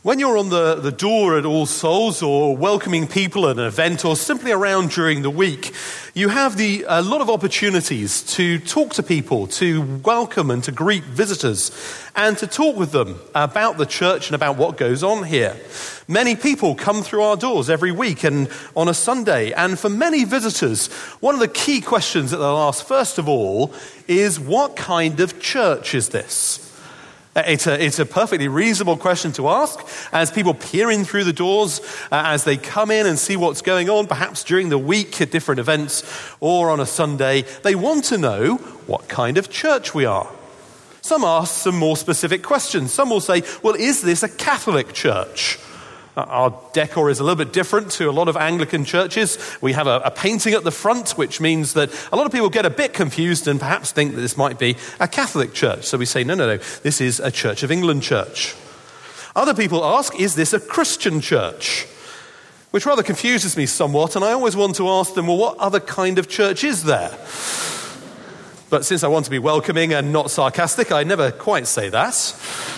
When you're on the door at All Souls or welcoming people at an event or simply around during the week, you have a lot of opportunities to talk to people, to welcome and to greet visitors, and to talk with them about the church and about what goes on here. Many people come through our doors every week and on a Sunday, and for many visitors, one of the key questions that they'll ask first of all is, what kind of church is this? It's a perfectly reasonable question to ask as people peer in through the doors, as they come in and see what's going on, perhaps during the week at different events or on a Sunday. They want to know what kind of church we are. Some ask some more specific questions. Some will say, well, is this a Catholic church? Our decor is a little bit different to a lot of Anglican churches. We have a painting at the front, which means that a lot of people get a bit confused and perhaps think that this might be a Catholic church. So we say, no, this is a Church of England church. Other people ask, is this a Christian church? Which rather confuses me somewhat, and I always want to ask them, well, what other kind of church is there? But since I want to be welcoming and not sarcastic, I never quite say that.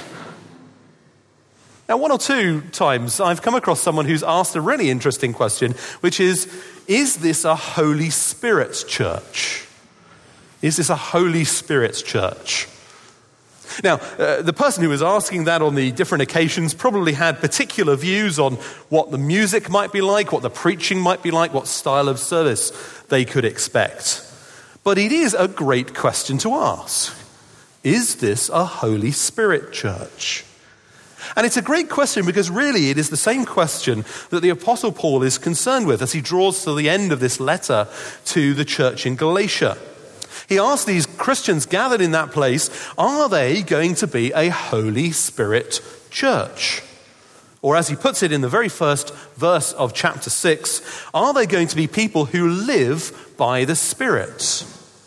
Now, one or two times I've come across someone who's asked a really interesting question, which is this a Holy Spirit church? Is this a Holy Spirit church? Now, the person who was asking that on the different occasions probably had particular views on what the music might be like, what the preaching might be like, what style of service they could expect. But it is a great question to ask. Is this a Holy Spirit church? And it's a great question because really it is the same question that the Apostle Paul is concerned with as he draws to the end of this letter to the church in Galatia. He asks these Christians gathered in that place, are they going to be a Holy Spirit church? Or as he puts it in the very first verse of chapter 6, are they going to be people who live by the Spirit?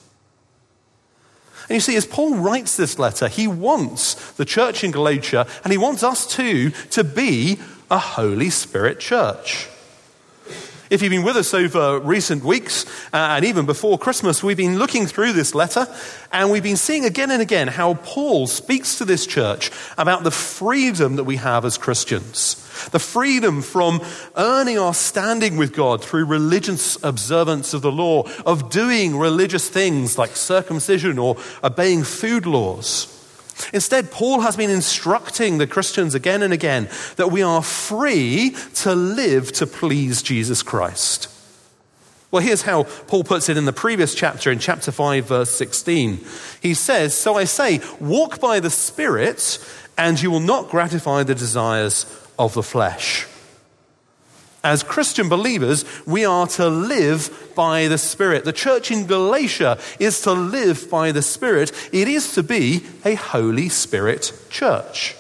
And you see, as Paul writes this letter, he wants the church in Galatia, and he wants us too, to be a Holy Spirit church. If you've been with us over recent weeks, and even before Christmas, we've been looking through this letter, and we've been seeing again and again how Paul speaks to this church about the freedom that we have as Christians. The freedom from earning our standing with God through religious observance of the law, of doing religious things like circumcision or obeying food laws. Instead, Paul has been instructing the Christians again and again that we are free to live to please Jesus Christ. Well, here's how Paul puts it in the previous chapter, in chapter 5, verse 16. He says, "So I say, walk by the Spirit, and you will not gratify the desires of the flesh." As Christian believers, we are to live by the Spirit. The church in Galatia is to live by the Spirit. It is to be a Holy Spirit church.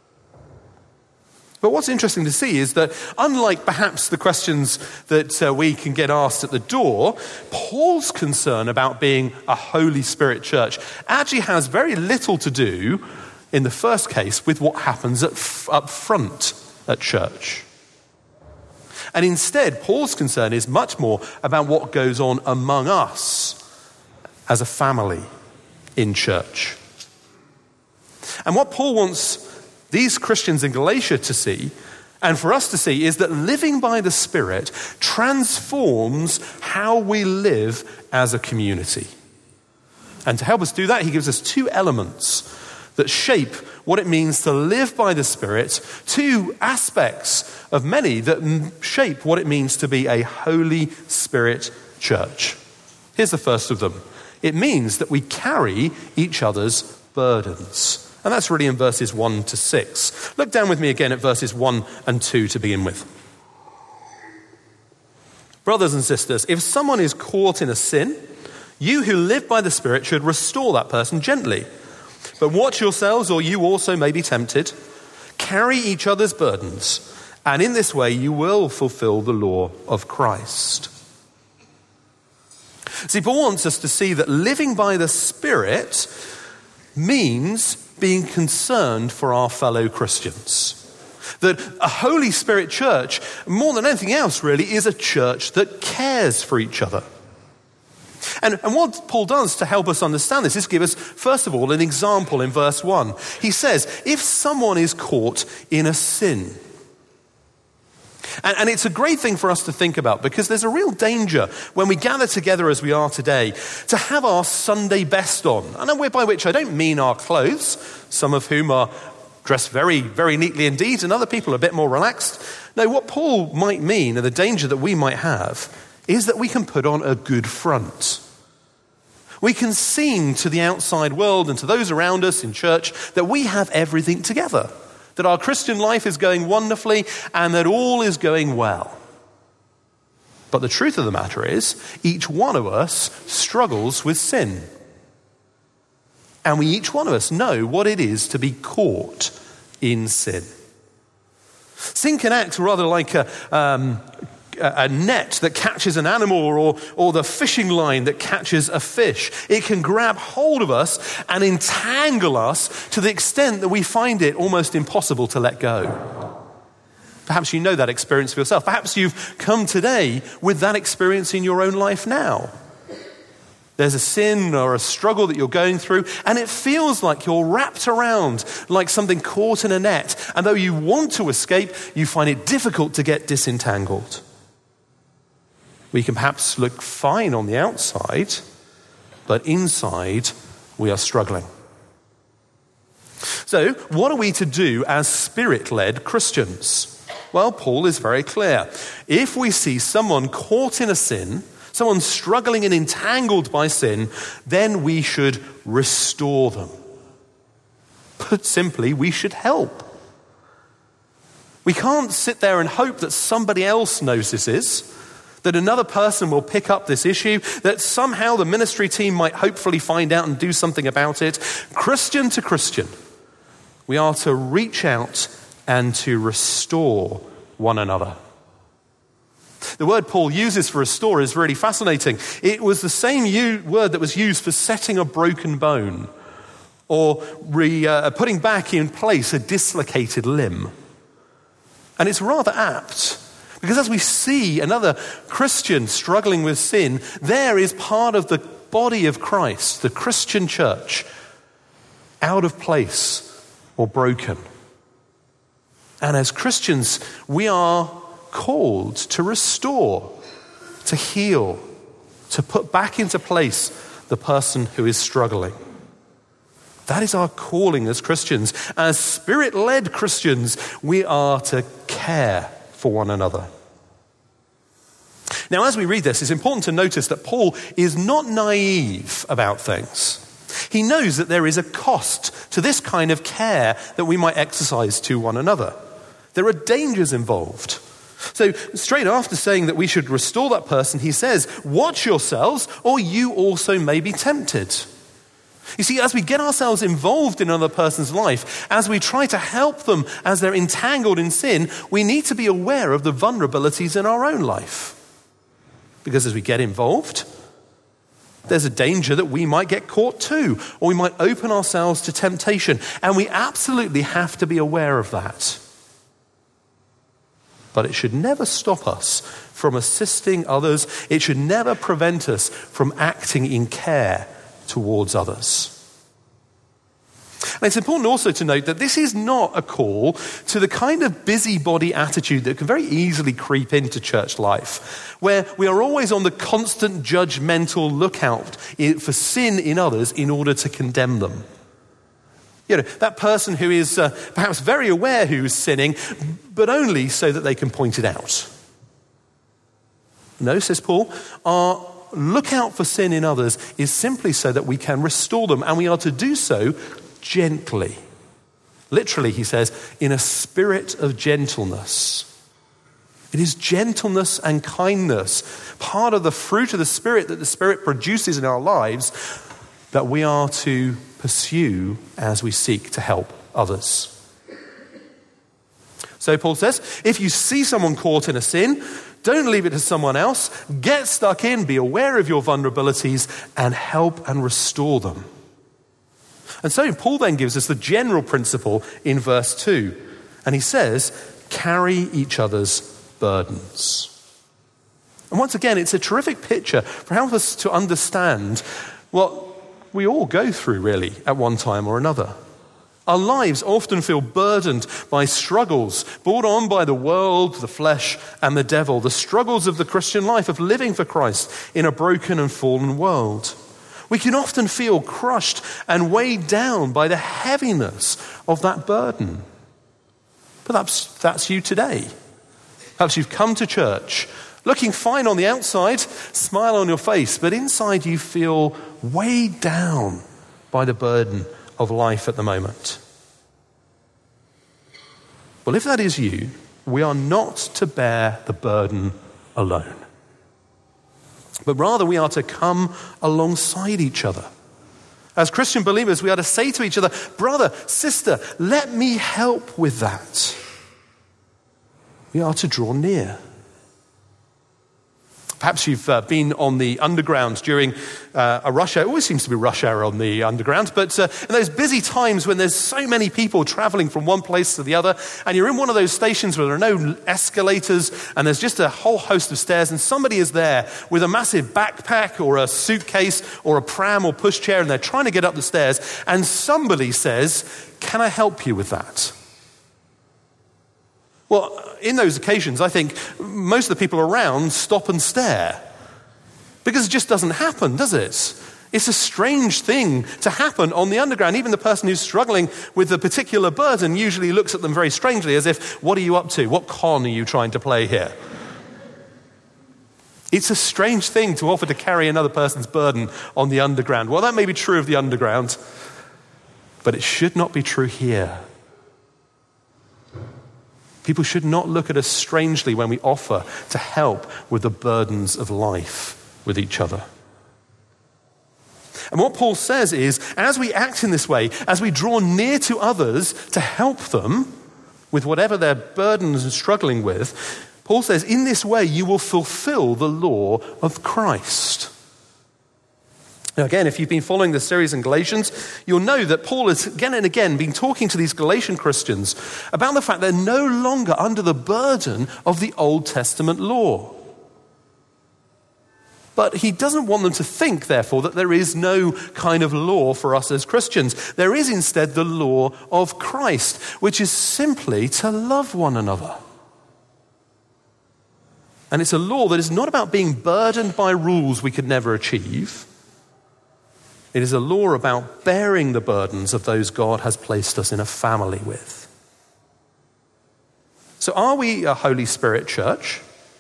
But what's interesting to see is that unlike perhaps the questions that we can get asked at the door, Paul's concern about being a Holy Spirit church actually has very little to do, in the first case, with what happens up front at church. And instead, Paul's concern is much more about what goes on among us as a family in church. And what Paul wants these Christians in Galatia to see, and for us to see, is that living by the Spirit transforms how we live as a community. And to help us do that, he gives us two elements that shape what it means to live by the Spirit, two aspects of many that shape what it means to be a Holy Spirit church. Here's the first of them. It means that we carry each other's burdens. And that's really in verses 1 to 6. Look down with me again at verses 1 and 2 to begin with. Brothers and sisters, if someone is caught in a sin, you who live by the Spirit should restore that person gently. But watch yourselves, or you also may be tempted. Carry each other's burdens, and in this way you will fulfill the law of Christ. See, Paul wants us to see that living by the Spirit means being concerned for our fellow Christians. That a Holy Spirit church, more than anything else really, is a church that cares for each other. And what Paul does to help us understand this is give us, first of all, an example in verse 1. He says, if someone is caught in a sin, and it's a great thing for us to think about because there's a real danger when we gather together as we are today to have our Sunday best on. And by which I don't mean our clothes, some of whom are dressed very, very neatly indeed, and other people are a bit more relaxed. No, what Paul might mean and the danger that we might have is that we can put on a good front. We can seem to the outside world and to those around us in church that we have everything together, that our Christian life is going wonderfully and that all is going well. But the truth of the matter is, each one of us struggles with sin. And each one of us know what it is to be caught in sin. Sin can act rather like a net that catches an animal or the fishing line that catches a fish. It can grab hold of us and entangle us to the extent that we find it almost impossible to let go. Perhaps you know that experience for yourself. Perhaps you've come today with that experience in your own life now. There's a sin or a struggle that you're going through, and it feels like you're wrapped around like something caught in a net. And though you want to escape, you find it difficult to get disentangled. We can perhaps look fine on the outside, but inside we are struggling. So, what are we to do as Spirit-led Christians? Well, Paul is very clear. If we see someone caught in a sin, someone struggling and entangled by sin, then we should restore them. Put simply, we should help. We can't sit there and hope that somebody else notices, that another person will pick up this issue, that somehow the ministry team might hopefully find out and do something about it. Christian to Christian, we are to reach out and to restore one another. The word Paul uses for restore is really fascinating. It was the same word that was used for setting a broken bone or putting back in place a dislocated limb. And it's rather apt. Because as we see another Christian struggling with sin, there is part of the body of Christ, the Christian church, out of place or broken. And as Christians, we are called to restore, to heal, to put back into place the person who is struggling. That is our calling as Christians. As Spirit-led Christians, we are to care for one another. Now, as we read this, it's important to notice that Paul is not naive about things. He knows that there is a cost to this kind of care that we might exercise to one another. There are dangers involved. So straight after saying that we should restore that person, he says, watch yourselves or you also may be tempted. You see, as we get ourselves involved in another person's life, as we try to help them as they're entangled in sin, we need to be aware of the vulnerabilities in our own life. Because as we get involved, there's a danger that we might get caught too, or we might open ourselves to temptation. And we absolutely have to be aware of that. But it should never stop us from assisting others. It should never prevent us from acting in care towards others. And it's important also to note that this is not a call to the kind of busybody attitude that can very easily creep into church life, where we are always on the constant judgmental lookout for sin in others in order to condemn them. You know, that person who is perhaps very aware who's sinning, but only so that they can point it out. No, says Paul, our lookout for sin in others is simply so that we can restore them, and we are to do so gently. Literally, he says, in a spirit of gentleness. It is gentleness and kindness, part of the fruit of the Spirit that the Spirit produces in our lives, that we are to pursue as we seek to help others. So Paul says, if you see someone caught in a sin, don't leave it to someone else. Get stuck in, be aware of your vulnerabilities, and help and restore them. And so Paul then gives us the general principle in verse 2. And he says, carry each other's burdens. And once again, it's a terrific picture for helping us to understand what we all go through, really, at one time or another. Our lives often feel burdened by struggles brought on by the world, the flesh, and the devil. The struggles of the Christian life, of living for Christ in a broken and fallen world. We can often feel crushed and weighed down by the heaviness of that burden. Perhaps that's you today. Perhaps you've come to church looking fine on the outside, smile on your face, but inside you feel weighed down by the burden of life at the moment. Well, if that is you, we are not to bear the burden alone, but rather we are to come alongside each other. As Christian believers, we are to say to each other, brother, sister, let me help with that. We are to draw near. Perhaps you've been on the underground during a rush hour. It always seems to be rush hour on the underground. But in those busy times when there's so many people traveling from one place to the other, and you're in one of those stations where there are no escalators and there's just a whole host of stairs, and somebody is there with a massive backpack or a suitcase or a pram or pushchair, and they're trying to get up the stairs, and somebody says, "Can I help you with that?" Well, in those occasions, I think most of the people around stop and stare. Because it just doesn't happen, does it? It's a strange thing to happen on the underground. Even the person who's struggling with a particular burden usually looks at them very strangely as if, what are you up to? What con are you trying to play here? It's a strange thing to offer to carry another person's burden on the underground. Well, that may be true of the underground, but it should not be true here. People should not look at us strangely when we offer to help with the burdens of life with each other. And what Paul says is, as we act in this way, as we draw near to others to help them with whatever their burdens are struggling with, Paul says, in this way you will fulfill the law of Christ. Now again, if you've been following the series in Galatians, you'll know that Paul has again and again been talking to these Galatian Christians about the fact they're no longer under the burden of the Old Testament law. But he doesn't want them to think, therefore, that there is no kind of law for us as Christians. There is instead the law of Christ, which is simply to love one another. And it's a law that is not about being burdened by rules we could never achieve. It is a law about bearing the burdens of those God has placed us in a family with. So are we a Holy Spirit church?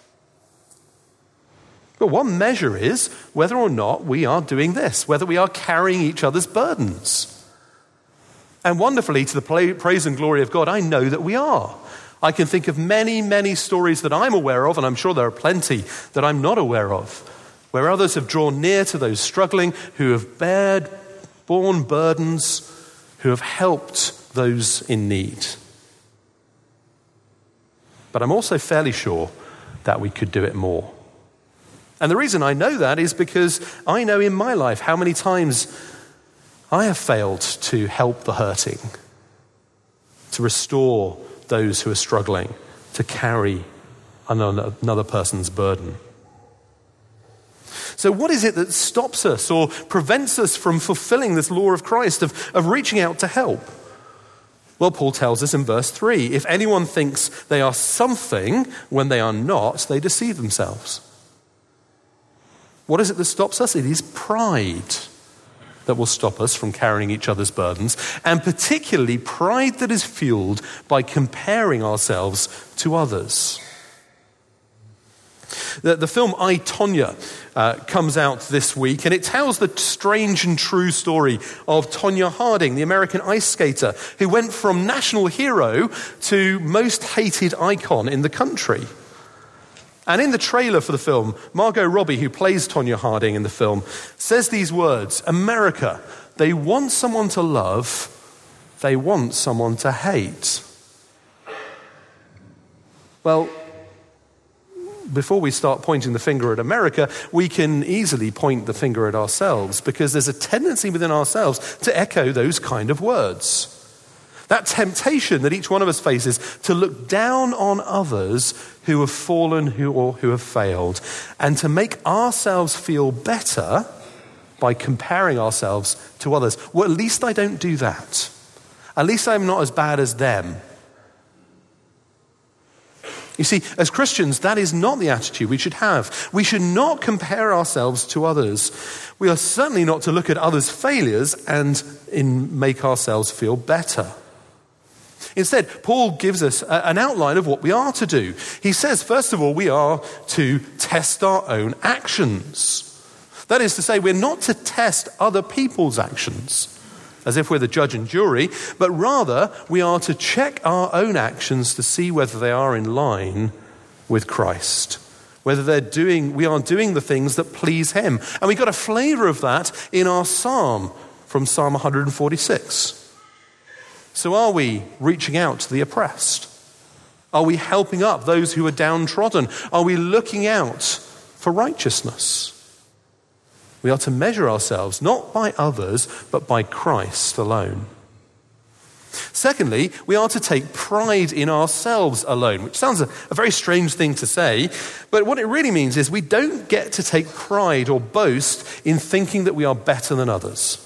Well, one measure is whether or not we are doing this, whether we are carrying each other's burdens. And wonderfully, to the praise and glory of God, I know that we are. I can think of many, many stories that I'm aware of, and I'm sure there are plenty that I'm not aware of, where others have drawn near to those struggling, who have borne burdens, who have helped those in need. But I'm also fairly sure that we could do it more. And the reason I know that is because I know in my life how many times I have failed to help the hurting, to restore those who are struggling, to carry another person's burden. So what is it that stops us or prevents us from fulfilling this law of Christ, of reaching out to help? Well, Paul tells us in verse 3, if anyone thinks they are something when they are not, they deceive themselves. What is it that stops us? It is pride that will stop us from carrying each other's burdens, and particularly pride that is fueled by comparing ourselves to others. The film I, Tonya comes out this week, and it tells the strange and true story of Tonya Harding, the American ice skater, who went from national hero to most hated icon in the country. And in the trailer for the film, Margot Robbie, who plays Tonya Harding in the film, says these words, America, they want someone to love, they want someone to hate. Well, before we start pointing the finger at America, we can easily point the finger at ourselves, because there's a tendency within ourselves to echo those kind of words. That temptation that each one of us faces to look down on others who have fallen or who have failed, and to make ourselves feel better by comparing ourselves to others. Well, at least I don't do that. At least I'm not as bad as them. You see, as Christians, that is not the attitude we should have. We should not compare ourselves to others. We are certainly not to look at others' failures and make ourselves feel better. Instead, Paul gives us an outline of what we are to do. He says, first of all, we are to test our own actions. That is to say, we're not to test other people's actions, as if we're the judge and jury, but rather we are to check our own actions to see whether they are in line with Christ, whether we are doing the things that please him. And we got a flavor of that in our psalm from Psalm 146. So are we reaching out to the oppressed? Are we helping up those who are downtrodden? Are we looking out for righteousness? We are to measure ourselves not by others, but by Christ alone. Secondly, we are to take pride in ourselves alone, which sounds a very strange thing to say, but what it really means is we don't get to take pride or boast in thinking that we are better than others.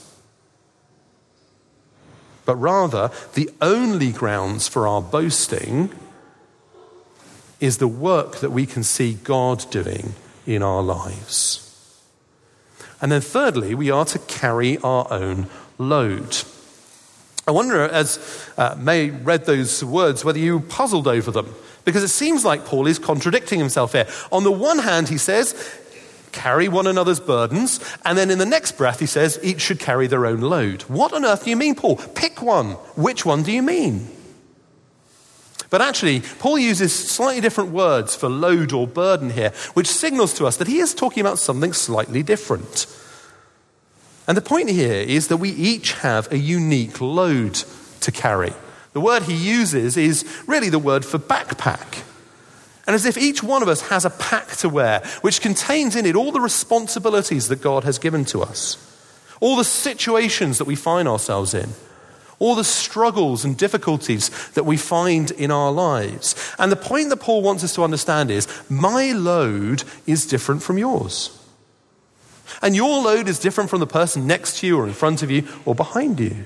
But rather, the only grounds for our boasting is the work that we can see God doing in our lives. And then thirdly, we are to carry our own load. I wonder, as May read those words, whether you puzzled over them, because it seems like Paul is contradicting himself here. On the one hand, he says, carry one another's burdens, and then in the next breath he says, each should carry their own load. What on earth do you mean, Paul? Pick one. Which one do you mean? But actually, Paul uses slightly different words for load or burden here, which signals to us that he is talking about something slightly different. And the point here is that we each have a unique load to carry. The word he uses is really the word for backpack. And as if each one of us has a pack to wear, which contains in it all the responsibilities that God has given to us, all the situations that we find ourselves in, all the struggles and difficulties that we find in our lives. And the point that Paul wants us to understand is, my load is different from yours. And your load is different from the person next to you or in front of you or behind you.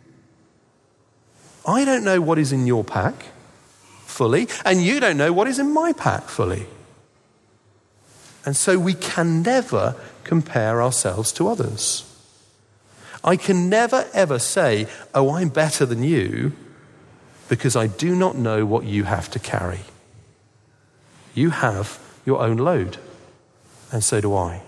I don't know what is in your pack fully, and you don't know what is in my pack fully. And so we can never compare ourselves to others. I can never ever say, oh, I'm better than you, because I do not know what you have to carry. You have your own load, and so do I.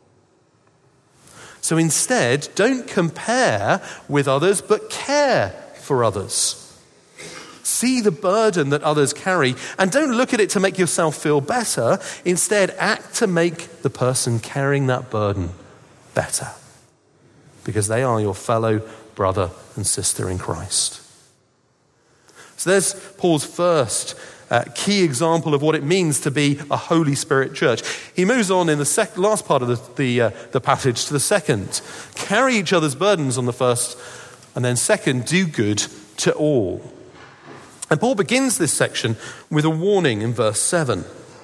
So instead, don't compare with others, but care for others. See the burden that others carry, and don't look at it to make yourself feel better. Instead, act to make the person carrying that burden better, because they are your fellow brother and sister in Christ. So there's Paul's first key example of what it means to be a Holy Spirit church. He moves on in the last part of the passage to the second. Carry each other's burdens on the first, and then second, do good to all. And Paul begins this section with a warning in verse 7.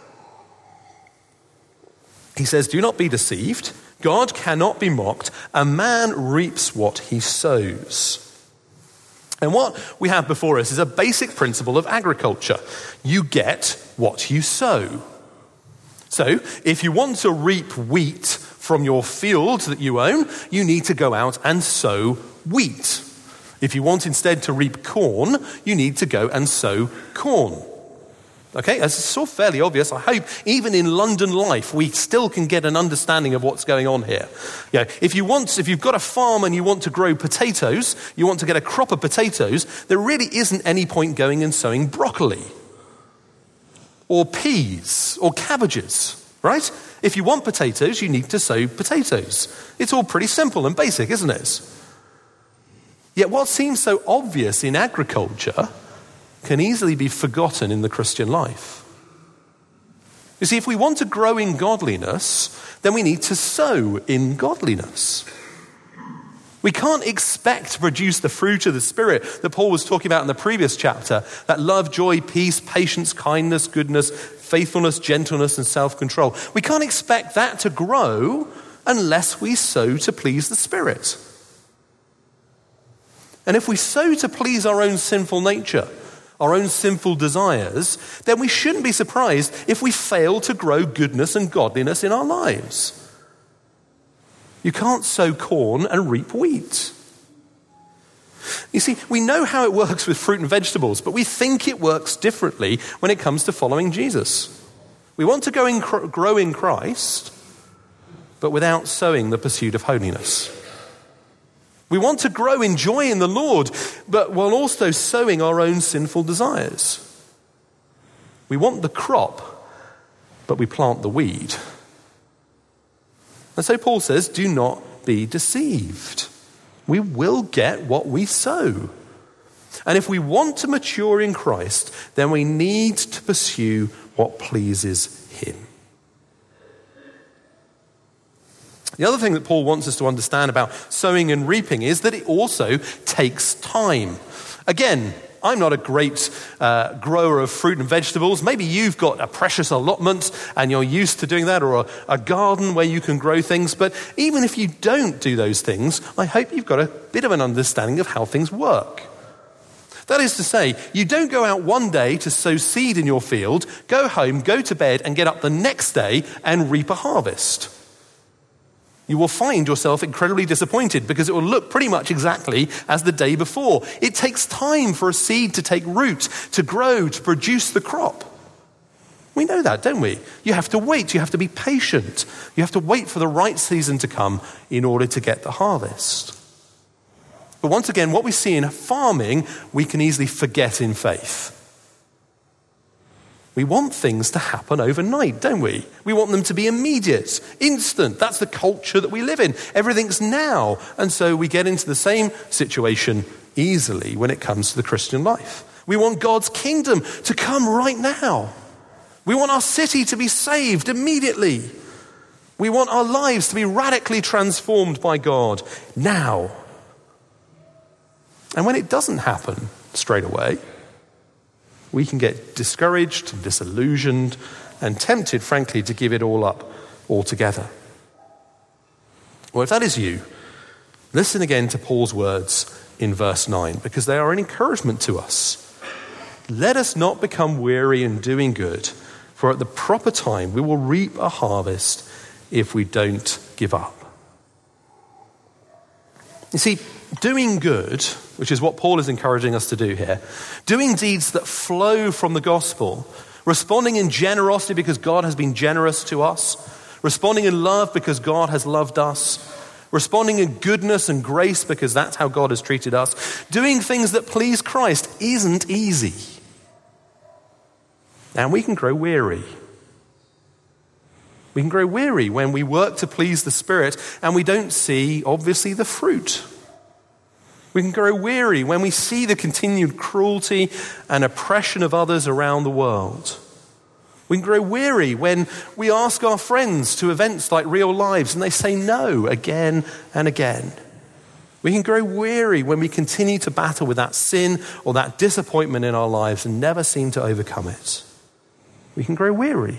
He says, do not be deceived. God cannot be mocked. A man reaps what he sows. And what we have before us is a basic principle of agriculture. You get what you sow. So, if you want to reap wheat from your field that you own, you need to go out and sow wheat. If you want instead to reap corn, you need to go and sow corn. Okay, that's sort of fairly obvious. I hope even in London life, we still can get an understanding of what's going on here. If you've got a farm and you want to grow potatoes, you want to get a crop of potatoes, there really isn't any point going and sowing broccoli or peas or cabbages, right? If you want potatoes, you need to sow potatoes. It's all pretty simple and basic, isn't it? Yet what seems so obvious in agriculture can easily be forgotten in the Christian life. You see, if we want to grow in godliness, then we need to sow in godliness. We can't expect to produce the fruit of the Spirit that Paul was talking about in the previous chapter, that love, joy, peace, patience, kindness, goodness, faithfulness, gentleness, and self-control. We can't expect that to grow unless we sow to please the Spirit. And if we sow to please our own sinful nature, our own sinful desires, then we shouldn't be surprised if we fail to grow goodness and godliness in our lives. You can't sow corn and reap wheat. You see, we know how it works with fruit and vegetables, but we think it works differently when it comes to following Jesus. We want to grow in Christ, but without sowing the pursuit of holiness. We want to grow in joy in the Lord, but while also sowing our own sinful desires. We want the crop, but we plant the weed. And so Paul says, do not be deceived. We will get what we sow. And if we want to mature in Christ, then we need to pursue what pleases him. The other thing that Paul wants us to understand about sowing and reaping is that it also takes time. Again, I'm not a great grower of fruit and vegetables. Maybe you've got a precious allotment and you're used to doing that, or a garden where you can grow things. But even if you don't do those things, I hope you've got a bit of an understanding of how things work. That is to say, you don't go out one day to sow seed in your field, go home, go to bed, and get up the next day and reap a harvest. You will find yourself incredibly disappointed because it will look pretty much exactly as the day before. It takes time for a seed to take root, to grow, to produce the crop. We know that, don't we? You have to wait. You have to be patient. You have to wait for the right season to come in order to get the harvest. But once again, what we see in farming, we can easily forget in faith. We want things to happen overnight, don't we? We want them to be immediate, instant. That's the culture that we live in. Everything's now. And so we get into the same situation easily when it comes to the Christian life. We want God's kingdom to come right now. We want our city to be saved immediately. We want our lives to be radically transformed by God now. And when it doesn't happen straight away, we can get discouraged and disillusioned and tempted, frankly, to give it all up altogether. Well, if that is you, listen again to Paul's words in verse 9, because they are an encouragement to us. Let us not become weary in doing good, for at the proper time we will reap a harvest if we don't give up. You see, doing good, which is what Paul is encouraging us to do here, doing deeds that flow from the gospel, responding in generosity because God has been generous to us, responding in love because God has loved us, responding in goodness and grace because that's how God has treated us, doing things that please Christ isn't easy. And we can grow weary. We can grow weary when we work to please the Spirit and we don't see, obviously, the fruit. We can grow weary when we see the continued cruelty and oppression of others around the world. We can grow weary when we ask our friends to events like Real Lives and they say no again and again. We can grow weary when we continue to battle with that sin or that disappointment in our lives and never seem to overcome it. We can grow weary.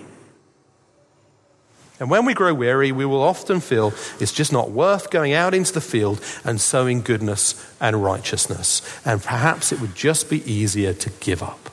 And when we grow weary, we will often feel it's just not worth going out into the field and sowing goodness and righteousness. And perhaps it would just be easier to give up.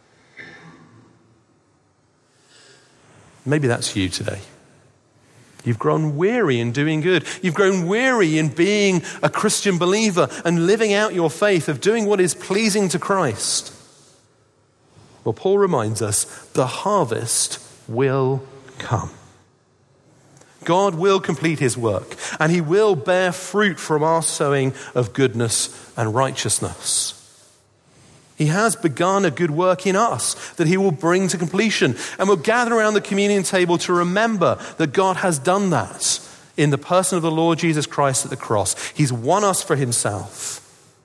Maybe that's you today. You've grown weary in doing good. You've grown weary in being a Christian believer and living out your faith of doing what is pleasing to Christ. Well, Paul reminds us the harvest will come. God will complete his work, and he will bear fruit from our sowing of goodness and righteousness. He has begun a good work in us that he will bring to completion, and we'll gather around the communion table to remember that God has done that in the person of the Lord Jesus Christ at the cross. He's won us for himself.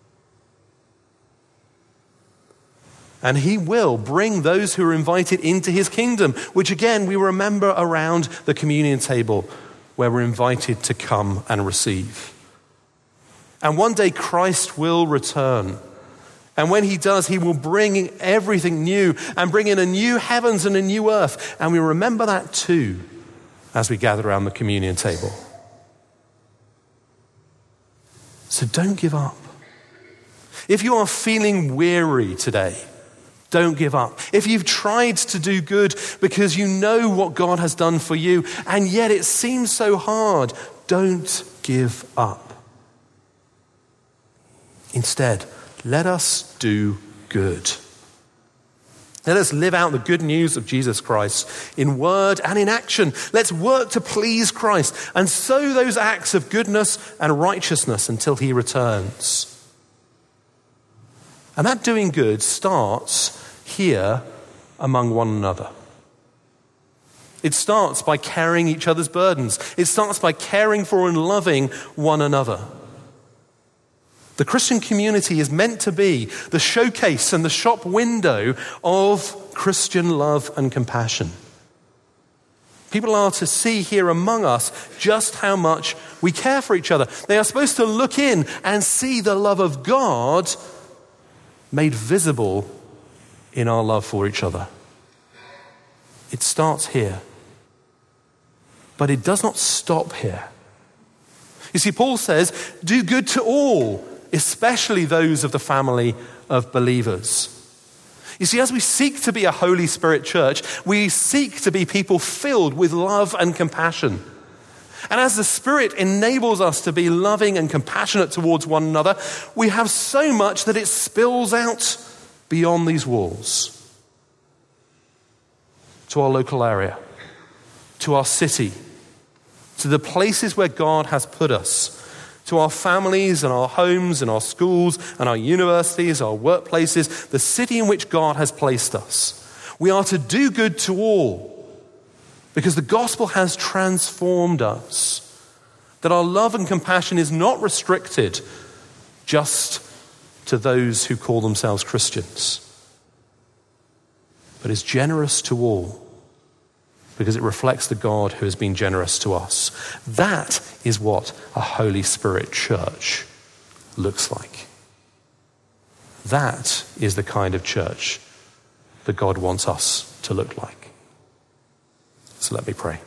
And he will bring those who are invited into his kingdom, which again we remember around the communion table where we're invited to come and receive. And one day Christ will return. And when he does, he will bring everything new and bring in a new heavens and a new earth. And we remember that too as we gather around the communion table. So don't give up. If you are feeling weary today, don't give up. If you've tried to do good because you know what God has done for you, and yet it seems so hard, don't give up. Instead, let us do good. Let us live out the good news of Jesus Christ in word and in action. Let's work to please Christ and sow those acts of goodness and righteousness until he returns. And that doing good starts here among one another. It starts by carrying each other's burdens. It starts by caring for and loving one another. The Christian community is meant to be the showcase and the shop window of Christian love and compassion. People are to see here among us just how much we care for each other. They are supposed to look in and see the love of God made visible in our love for each other. It starts here. But it does not stop here. You see, Paul says, do good to all, especially those of the family of believers. You see, as we seek to be a Holy Spirit church, we seek to be people filled with love and compassion. And as the Spirit enables us to be loving and compassionate towards one another, we have so much that it spills out beyond these walls to our local area, to our city, to the places where God has put us, to our families and our homes and our schools and our universities, our workplaces, the city in which God has placed us. We are to do good to all because the gospel has transformed us. That our love and compassion is not restricted just to those who call themselves Christians, but is generous to all because it reflects the God who has been generous to us. That is what a Holy Spirit church looks like. That is the kind of church that God wants us to look like. So let me pray.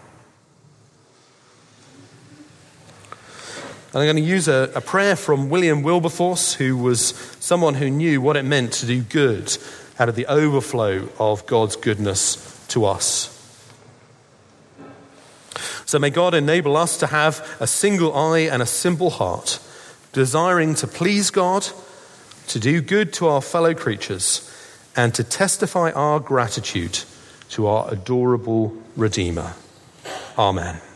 And I'm going to use a prayer from William Wilberforce, who was someone who knew what it meant to do good out of the overflow of God's goodness to us. So may God enable us to have a single eye and a simple heart, desiring to please God, to do good to our fellow creatures, and to testify our gratitude to our adorable Redeemer. Amen.